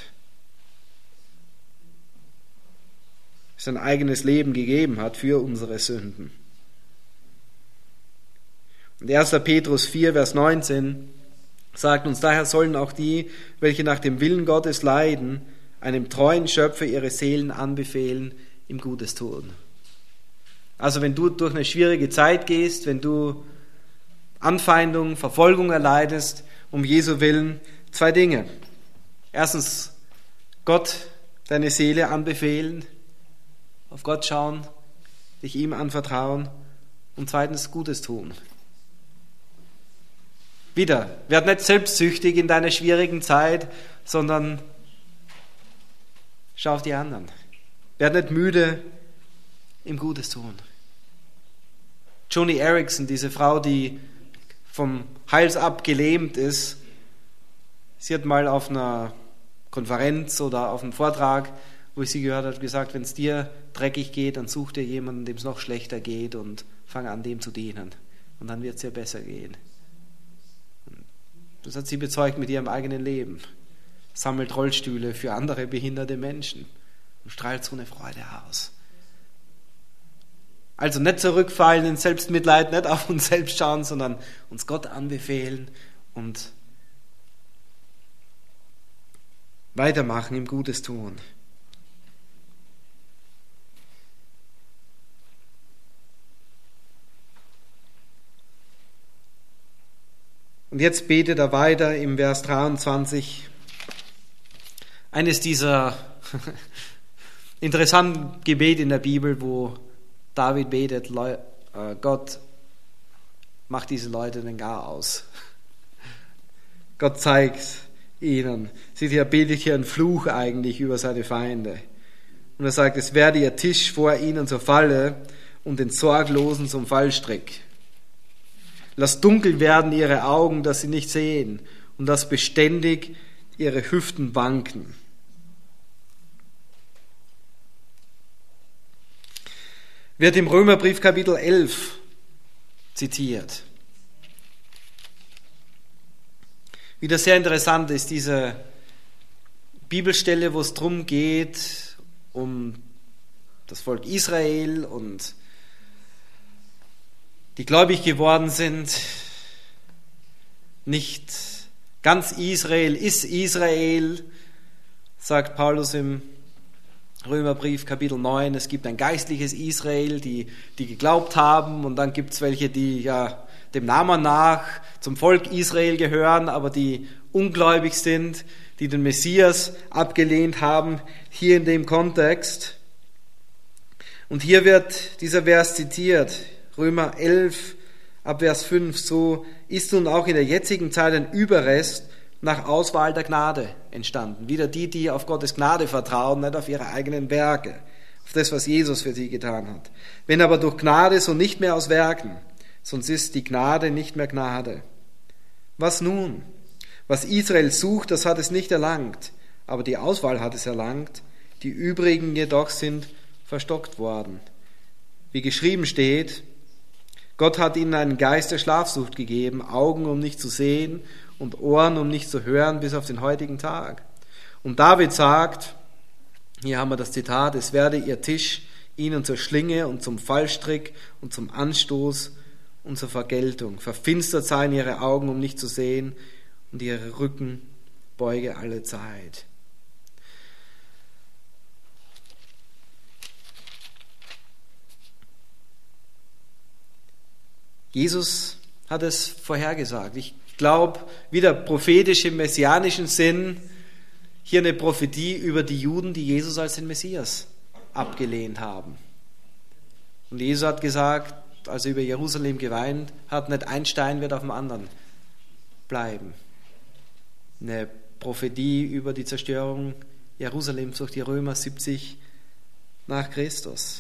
sein eigenes Leben gegeben hat für unsere Sünden. Und erster Petrus vier, Vers neunzehn sagt uns, daher sollen auch die, welche nach dem Willen Gottes leiden, einem treuen Schöpfer ihre Seelen anbefehlen, ihm Gutes tun. Also wenn du durch eine schwierige Zeit gehst, wenn du Anfeindung, Verfolgung erleidest, um Jesu Willen, zwei Dinge. Erstens, Gott deine Seele anbefehlen, auf Gott schauen, dich ihm anvertrauen und zweitens Gutes tun. Wieder, werd nicht selbstsüchtig in deiner schwierigen Zeit, sondern schau auf die anderen. Werd nicht müde im Gutes tun. Joni Eareckson, diese Frau, die vom Hals ab gelähmt ist, sie hat mal auf einer Konferenz oder auf einem Vortrag, wo ich sie gehört habe, gesagt, wenn es dir dreckig geht, dann such dir jemanden, dem es noch schlechter geht und fang an, dem zu dienen. Und dann wird es dir besser gehen. Das hat sie bezeugt mit ihrem eigenen Leben. Sammelt Rollstühle für andere behinderte Menschen und strahlt so eine Freude aus. Also nicht zurückfallen in Selbstmitleid, nicht auf uns selbst schauen, sondern uns Gott anbefehlen und weitermachen, ihm Gutes tun. Und jetzt betet er weiter im Vers dreiundzwanzig. Eines dieser interessanten Gebete in der Bibel, wo David betet, Gott, mach diese Leute denn gar aus. Gott zeigt ihnen. Seht ihr, er betet hier einen Fluch eigentlich über seine Feinde. Und er sagt, es werde ihr Tisch vor ihnen zur Falle und den Sorglosen zum Fallstrick. Lass dunkel werden ihre Augen, dass sie nicht sehen, und dass beständig ihre Hüften wanken. Wird im Römerbrief Kapitel elf zitiert. Wieder sehr interessant ist diese Bibelstelle, wo es darum geht, um das Volk Israel und die gläubig geworden sind. Nicht ganz Israel ist Israel, sagt Paulus im Römerbrief Kapitel neun. Es gibt ein geistliches Israel, die, die geglaubt haben, und dann gibt es welche, die ja dem Namen nach zum Volk Israel gehören, aber die ungläubig sind, die den Messias abgelehnt haben, hier in dem Kontext. Und hier wird dieser Vers zitiert, Römer elf, ab Vers fünf, so ist nun auch in der jetzigen Zeit ein Überrest nach Auswahl der Gnade entstanden. Wieder die, die auf Gottes Gnade vertrauen, nicht auf ihre eigenen Werke, auf das, was Jesus für sie getan hat. Wenn aber durch Gnade, so nicht mehr aus Werken, sonst ist die Gnade nicht mehr Gnade. Was nun? Was Israel sucht, das hat es nicht erlangt, aber die Auswahl hat es erlangt, die übrigen jedoch sind verstockt worden. Wie geschrieben steht, Gott hat ihnen einen Geist der Schlafsucht gegeben, Augen, um nicht zu sehen, und Ohren, um nicht zu hören, bis auf den heutigen Tag. Und David sagt, hier haben wir das Zitat, es werde ihr Tisch ihnen zur Schlinge und zum Fallstrick und zum Anstoß und zur Vergeltung. Verfinstert seien ihre Augen, um nicht zu sehen, und ihre Rücken beuge alle Zeit. Jesus hat es vorhergesagt. Ich glaube, wieder prophetisch im messianischen Sinn, hier eine Prophetie über die Juden, die Jesus als den Messias abgelehnt haben. Und Jesus hat gesagt, als er über Jerusalem geweint hat, nicht ein Stein wird auf dem anderen bleiben. Eine Prophetie über die Zerstörung Jerusalems durch die Römer siebzig nach Christus.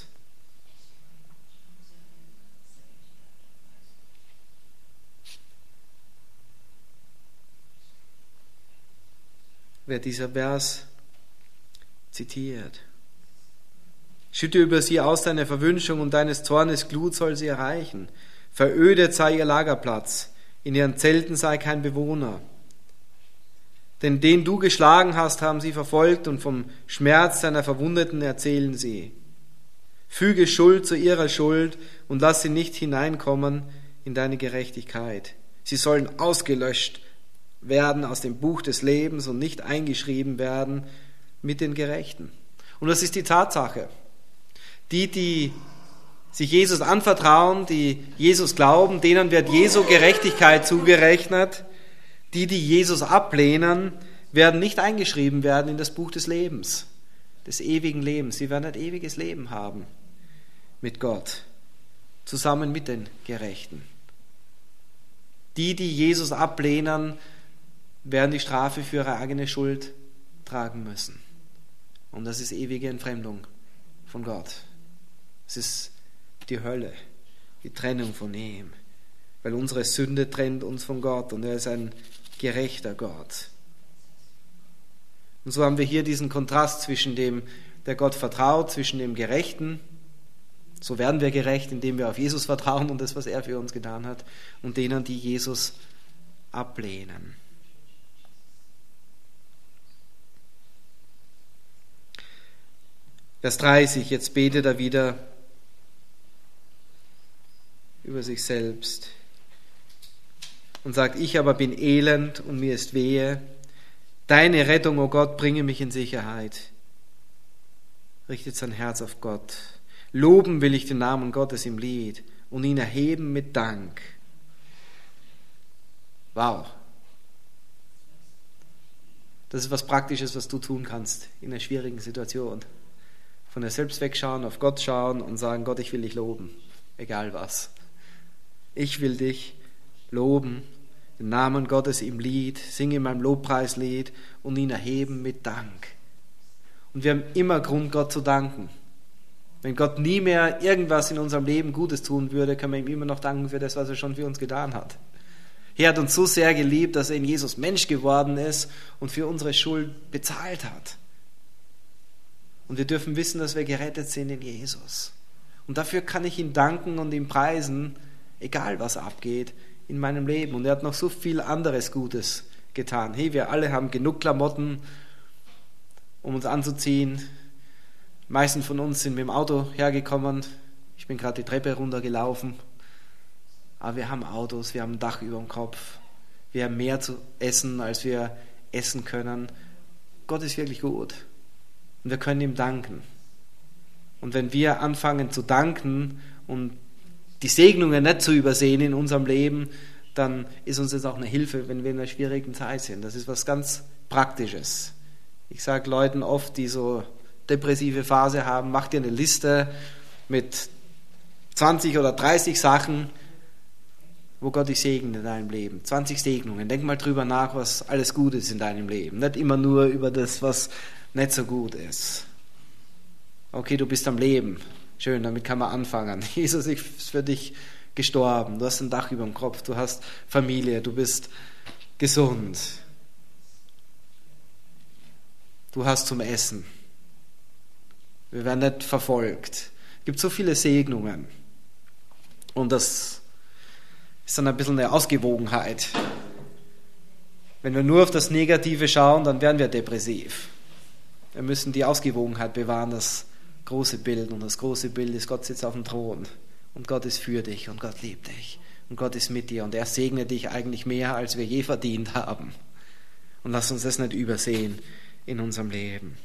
Wird dieser Vers zitiert. Schütte über sie aus deine Verwünschung, und deines Zornes Glut soll sie erreichen. Verödet sei ihr Lagerplatz, in ihren Zelten sei kein Bewohner. Denn den du geschlagen hast, haben sie verfolgt, und vom Schmerz deiner Verwundeten erzählen sie. Füge Schuld zu ihrer Schuld und lass sie nicht hineinkommen in deine Gerechtigkeit. Sie sollen ausgelöscht werden aus dem Buch des Lebens und nicht eingeschrieben werden mit den Gerechten. Und das ist die Tatsache. Die, die sich Jesus anvertrauen, die Jesus glauben, denen wird Jesu Gerechtigkeit zugerechnet. Die, die Jesus ablehnen, werden nicht eingeschrieben werden in das Buch des Lebens, des ewigen Lebens. Sie werden ein ewiges Leben haben mit Gott, zusammen mit den Gerechten. Die, die Jesus ablehnen, werden die Strafe für ihre eigene Schuld tragen müssen. Und das ist ewige Entfremdung von Gott. Es ist die Hölle, die Trennung von ihm. Weil unsere Sünde trennt uns von Gott, und er ist ein gerechter Gott. Und so haben wir hier diesen Kontrast zwischen dem, der Gott vertraut, zwischen dem Gerechten. So werden wir gerecht, indem wir auf Jesus vertrauen und das, was er für uns getan hat, und denen, die Jesus ablehnen. Vers dreißig, jetzt betet er wieder über sich selbst und sagt, ich aber bin elend und mir ist wehe. Deine Rettung, o oh Gott, bringe mich in Sicherheit. Richtet sein Herz auf Gott. Loben will ich den Namen Gottes im Lied und ihn erheben mit Dank. Wow. Das ist was Praktisches, was du tun kannst in einer schwierigen Situation. Von dir selbst wegschauen, auf Gott schauen und sagen, Gott, ich will dich loben, egal was. Ich will dich loben, den Namen Gottes im Lied, singe mein Lobpreislied und ihn erheben mit Dank. Und wir haben immer Grund, Gott zu danken. Wenn Gott nie mehr irgendwas in unserem Leben Gutes tun würde, können wir ihm immer noch danken für das, was er schon für uns getan hat. Er hat uns so sehr geliebt, dass er in Jesus Mensch geworden ist und für unsere Schuld bezahlt hat. Und wir dürfen wissen, dass wir gerettet sind in Jesus. Und dafür kann ich ihm danken und ihm preisen, egal was abgeht in meinem Leben. Und er hat noch so viel anderes Gutes getan. Hey, wir alle haben genug Klamotten, um uns anzuziehen. Die meisten von uns sind mit dem Auto hergekommen. Ich bin gerade die Treppe runtergelaufen. Aber wir haben Autos, wir haben ein Dach über dem Kopf. Wir haben mehr zu essen, als wir essen können. Gott ist wirklich gut. Und wir können ihm danken. Und wenn wir anfangen zu danken und die Segnungen nicht zu übersehen in unserem Leben, dann ist uns das auch eine Hilfe, wenn wir in einer schwierigen Zeit sind. Das ist was ganz Praktisches. Ich sage Leuten oft, die so depressive Phase haben, mach dir eine Liste mit zwanzig oder dreißig Sachen, wo Gott dich segnet in deinem Leben. zwanzig Segnungen. Denk mal drüber nach, was alles gut ist in deinem Leben. Nicht immer nur über das, was nicht so gut ist. Okay, du bist am Leben. Schön, damit kann man anfangen. Jesus ist für dich gestorben. Du hast ein Dach über dem Kopf. Du hast Familie. Du bist gesund. Du hast zum Essen. Wir werden nicht verfolgt. Es gibt so viele Segnungen. Und das ist dann ein bisschen eine Ausgewogenheit. Wenn wir nur auf das Negative schauen, dann werden wir depressiv. Wir müssen die Ausgewogenheit bewahren, das große Bild. Und das große Bild ist, Gott sitzt auf dem Thron. Und Gott ist für dich und Gott liebt dich. Und Gott ist mit dir. Und er segnet dich eigentlich mehr, als wir je verdient haben. Und lass uns das nicht übersehen in unserem Leben.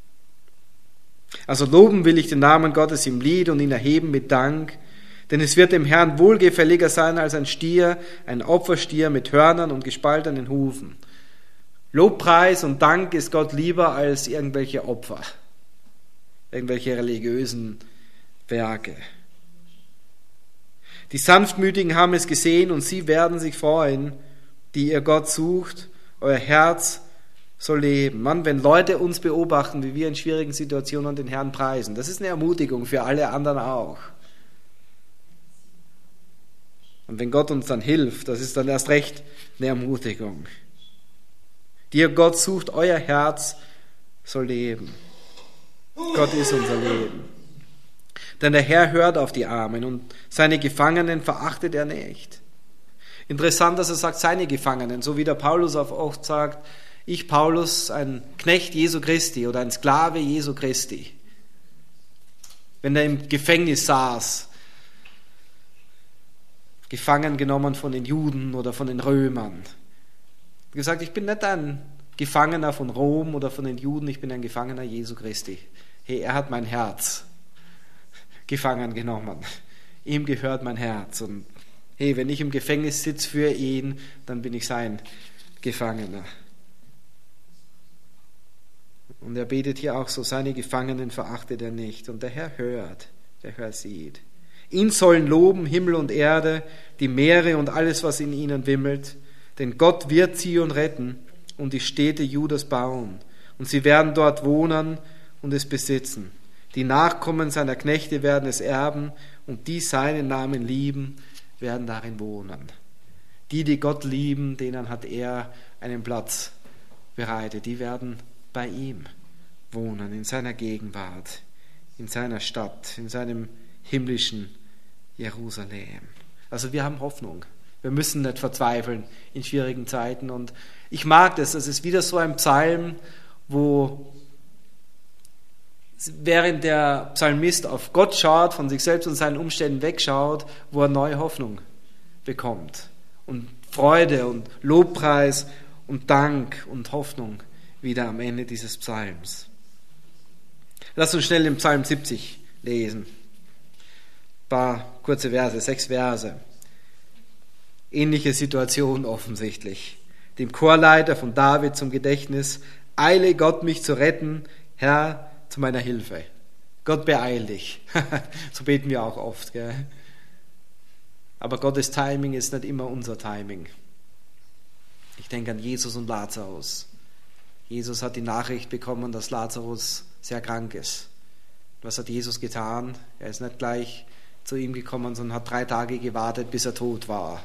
Also loben will ich den Namen Gottes im Lied und ihn erheben mit Dank. Denn es wird dem Herrn wohlgefälliger sein als ein Stier, ein Opferstier mit Hörnern und gespaltenen Hufen. Lobpreis und Dank ist Gott lieber als irgendwelche Opfer, irgendwelche religiösen Werke. Die Sanftmütigen haben es gesehen und sie werden sich freuen, die ihr Gott sucht. Euer Herz soll leben. Mann, wenn Leute uns beobachten, wie wir in schwierigen Situationen den Herrn preisen, das ist eine Ermutigung für alle anderen auch. Und wenn Gott uns dann hilft, das ist dann erst recht eine Ermutigung. Die ihr Gott sucht, euer Herz soll leben. Gott ist unser Leben. Denn der Herr hört auf die Armen und seine Gefangenen verachtet er nicht. Interessant, dass er sagt, seine Gefangenen, so wie der Paulus auch oft sagt, ich Paulus, ein Knecht Jesu Christi oder ein Sklave Jesu Christi. Wenn er im Gefängnis saß, gefangen genommen von den Juden oder von den Römern. Er hat gesagt, ich bin nicht ein Gefangener von Rom oder von den Juden, ich bin ein Gefangener Jesu Christi. Hey, er hat mein Herz gefangen genommen. Ihm gehört mein Herz. Und hey, wenn ich im Gefängnis sitze für ihn, dann bin ich sein Gefangener. Und er betet hier auch so, seine Gefangenen verachtet er nicht. Und der Herr hört, der Herr sieht. Ihn sollen loben Himmel und Erde, die Meere und alles, was in ihnen wimmelt. Denn Gott wird Zion retten und die Städte Judas bauen. Und sie werden dort wohnen und es besitzen. Die Nachkommen seiner Knechte werden es erben und die seinen Namen lieben, werden darin wohnen. Die, die Gott lieben, denen hat er einen Platz bereitet. Die werden bei ihm wohnen, in seiner Gegenwart, in seiner Stadt, in seinem himmlischen Jerusalem. Also wir haben Hoffnung. Wir müssen nicht verzweifeln in schwierigen Zeiten. Und ich mag das. Das ist wieder so ein Psalm, wo während der Psalmist auf Gott schaut, von sich selbst und seinen Umständen wegschaut, wo er neue Hoffnung bekommt. Und Freude und Lobpreis und Dank und Hoffnung wieder am Ende dieses Psalms. Lass uns schnell den Psalm siebzig lesen. Ein paar kurze Verse, sechs Verse. Ähnliche Situation offensichtlich. Dem Chorleiter von David zum Gedächtnis: Eile Gott, mich zu retten, Herr, zu meiner Hilfe. Gott, beeil dich. So beten wir auch oft, gell? Aber Gottes Timing ist nicht immer unser Timing. Ich denke an Jesus und Lazarus. Jesus hat die Nachricht bekommen, dass Lazarus sehr krank ist. Was hat Jesus getan? Er ist nicht gleich zu ihm gekommen, sondern hat drei Tage gewartet, bis er tot war.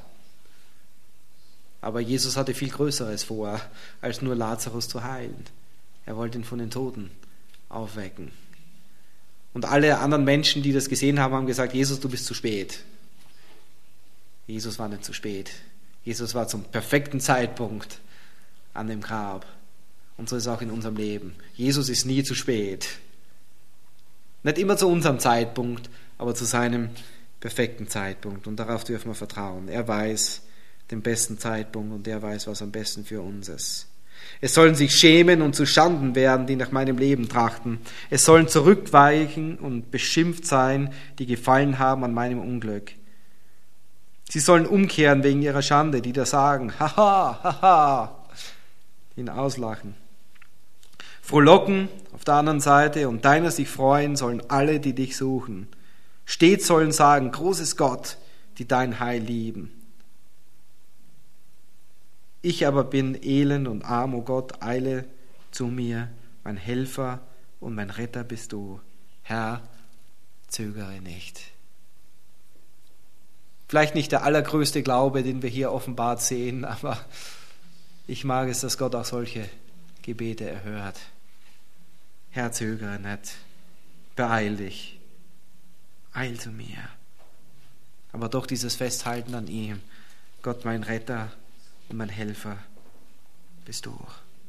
Aber Jesus hatte viel Größeres vor, als nur Lazarus zu heilen. Er wollte ihn von den Toten aufwecken. Und alle anderen Menschen, die das gesehen haben, haben gesagt, Jesus, du bist zu spät. Jesus war nicht zu spät. Jesus war zum perfekten Zeitpunkt an dem Grab. Und so ist es auch in unserem Leben. Jesus ist nie zu spät. Nicht immer zu unserem Zeitpunkt, aber zu seinem perfekten Zeitpunkt. Und darauf dürfen wir vertrauen. Er weiß den besten Zeitpunkt und er weiß, was am besten für uns ist. Es sollen sich schämen und zu Schanden werden, die nach meinem Leben trachten. Es sollen zurückweichen und beschimpft sein, die gefallen haben an meinem Unglück. Sie sollen umkehren wegen ihrer Schande, die da sagen, haha, haha, ihn auslachen. Frohlocken auf der anderen Seite und deiner sich freuen sollen alle, die dich suchen. Stets sollen sagen, groß ist Gott, die dein Heil lieben. Ich aber bin elend und arm, o Gott, eile zu mir, mein Helfer und mein Retter bist du. Herr, zögere nicht. Vielleicht nicht der allergrößte Glaube, den wir hier offenbart sehen, aber ich mag es, dass Gott auch solche Gebete erhört. Herr, zögere nicht, beeil dich, eil zu mir. Aber doch dieses Festhalten an ihm, Gott mein Retter und mein Helfer bist du.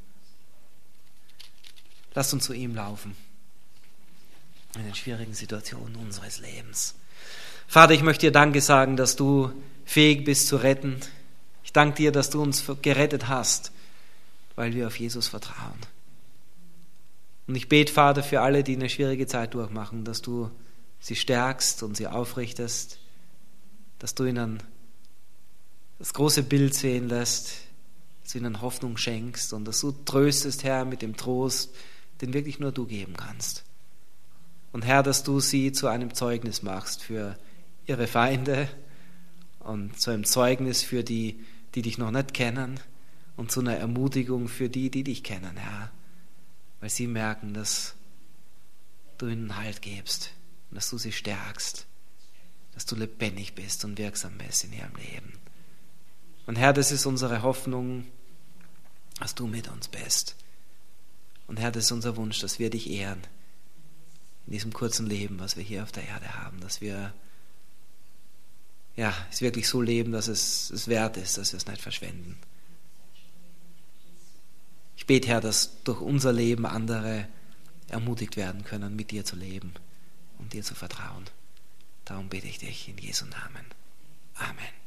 Lasst uns zu ihm laufen in den schwierigen Situationen unseres Lebens. Vater, ich möchte dir Danke sagen, dass du fähig bist zu retten. Ich danke dir, dass du uns gerettet hast, weil wir auf Jesus vertrauen. Und ich bete, Vater, für alle, die eine schwierige Zeit durchmachen, dass du sie stärkst und sie aufrichtest, dass du ihnen das große Bild sehen lässt, dass du ihnen Hoffnung schenkst und dass du tröstest, Herr, mit dem Trost, den wirklich nur du geben kannst. Und Herr, dass du sie zu einem Zeugnis machst für ihre Feinde und zu einem Zeugnis für die, die dich noch nicht kennen und zu einer Ermutigung für die, die dich kennen, Herr, weil sie merken, dass du ihnen Halt gibst und dass du sie stärkst, dass du lebendig bist und wirksam bist in ihrem Leben. Und Herr, das ist unsere Hoffnung, dass du mit uns bist. Und Herr, das ist unser Wunsch, dass wir dich ehren in diesem kurzen Leben, was wir hier auf der Erde haben, dass wir ja, es wirklich so leben, dass es, es wert ist, dass wir es nicht verschwenden. Ich bete, Herr, dass durch unser Leben andere ermutigt werden können, mit dir zu leben und dir zu vertrauen. Darum bete ich dich in Jesu Namen. Amen.